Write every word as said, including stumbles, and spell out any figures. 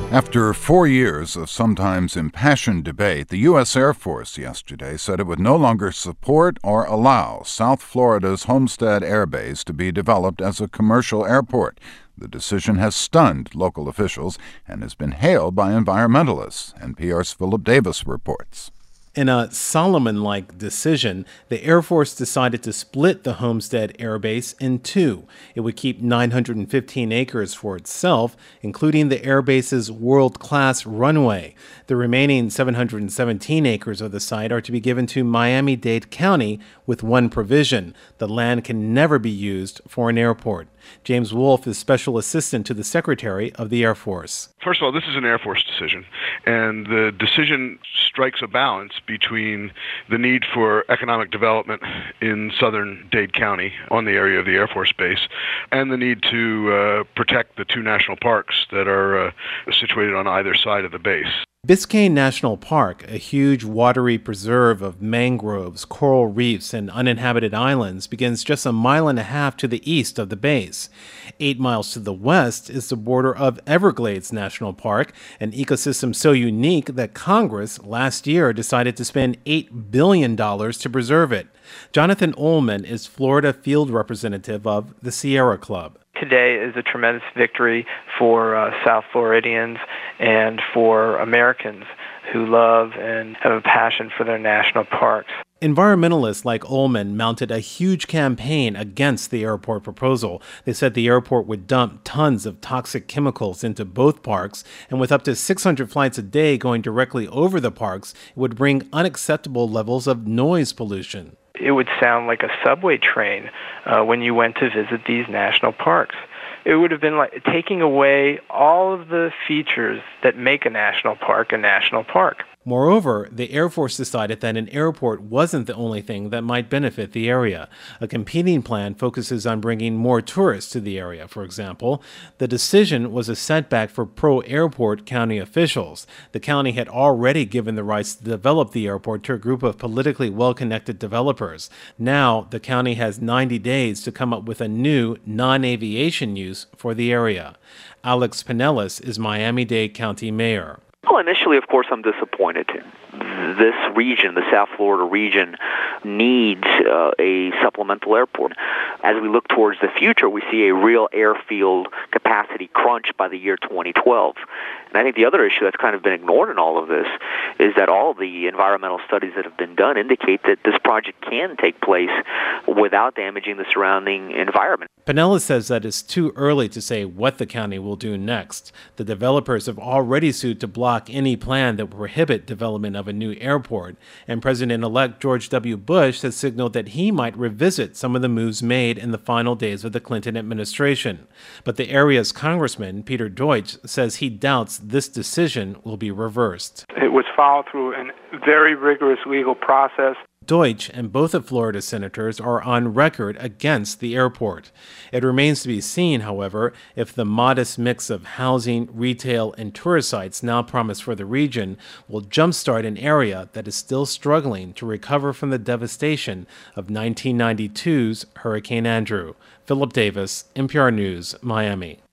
After four years of sometimes impassioned debate, the U S Air Force yesterday said it would no longer support or allow South Florida's Homestead Air Base to be developed as a commercial airport. The decision has stunned local officials and has been hailed by environmentalists. N P R's Philip Davis reports. In a Solomon-like decision, the Air Force decided to split the Homestead Air Base in two. It would keep nine hundred fifteen acres for itself, including the air base's world-class runway. The remaining seven hundred seventeen acres of the site are to be given to Miami-Dade County with one provision: the land can never be used for an airport. James Wolfe is Special Assistant to the Secretary of the Air Force. First of all, this is an Air Force decision, and the decision strikes a balance between the need for economic development in southern Dade County on the area of the Air Force Base and the need to uh, protect the two national parks that are uh, situated on either side of the base. Biscayne National Park, a huge watery preserve of mangroves, coral reefs, and uninhabited islands, begins just a mile and a half to the east of the base. Eight miles to the west is the border of Everglades National Park, an ecosystem so unique that Congress last year decided to spend eight billion dollars to preserve it. Jonathan Ullman is Florida field representative of the Sierra Club. Today is a tremendous victory for uh, South Floridians and for Americans who love and have a passion for their national parks. Environmentalists like Ullman mounted a huge campaign against the airport proposal. They said the airport would dump tons of toxic chemicals into both parks, and with up to six hundred flights a day going directly over the parks, it would bring unacceptable levels of noise pollution. It would sound like a subway train uh, when you went to visit these national parks. It would have been like taking away all of the features that make a national park a national park. Moreover, the Air Force decided that an airport wasn't the only thing that might benefit the area. A competing plan focuses on bringing more tourists to the area, for example. The decision was a setback for pro-airport county officials. The county had already given the rights to develop the airport to a group of politically well-connected developers. Now, the county has ninety days to come up with a new non-aviation use for the area. Alex Pinellas is Miami-Dade County Mayor. Well, initially, of course, I'm disappointed. This region, the South Florida region, needs uh, a supplemental airport. As we look towards the future, we see a real airfield capacity crunch by the year twenty twelve. And I think the other issue that's kind of been ignored in all of this is that all of the environmental studies that have been done indicate that this project can take place without damaging the surrounding environment. Pinellas says that it's too early to say what the county will do next. The developers have already sued to block any plan that would prohibit development of a new airport, and President-elect George W. Bush has signaled that he might revisit some of the moves made in the final days of the Clinton administration. But the area's congressman, Peter Deutsch, says he doubts this decision will be reversed. It was followed through a very rigorous legal process. Deutsch and both of Florida's senators are on record against the airport. It remains to be seen, however, if the modest mix of housing, retail, and tourist sites now promised for the region will jumpstart an area that is still struggling to recover from the devastation of nineteen ninety-two's Hurricane Andrew. Philip Davis, N P R News, Miami.